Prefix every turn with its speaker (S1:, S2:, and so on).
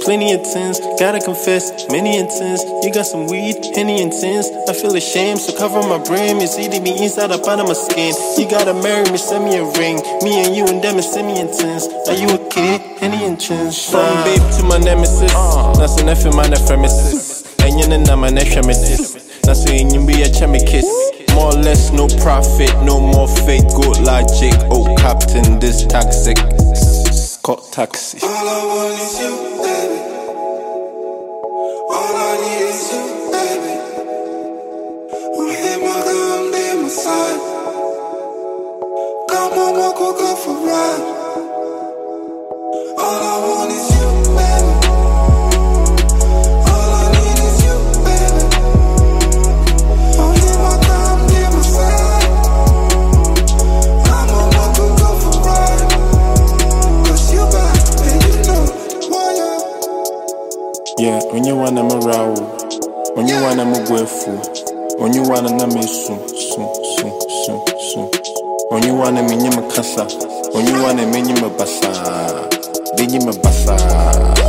S1: plenty of tins. Gotta confess, many intents. You got some weed, Henny and tins. I feel ashamed, so cover my brim. It's eating me inside up out of my skin. You gotta marry me, send me a ring. Me and you and them is semi intense. Are you a kid? Henny and tins. From babe to my nemesis. That's an F in my nephremesis. And you're not my nephremesis. That's when you be a chemicus. More or less, no profit, no more fake, good logic. Oh, captain, this toxic. Scott taxi.
S2: All I want is you, baby. All I need is you, baby. I'm here, my girl, I'm there, my side. Come on, walk, we'll go for a ride. All I want is you, baby. All I need is you, baby. I'm here, my girl, I'm there, my side. Come on, walk, we'll go for a ride. Cause you back, and you know why
S1: Yeah, when you wanna morale, when you wanna mugwefu, when you wanna namesu, when you wanna minyama kasa, when you wanna minyama basa, binyama basa.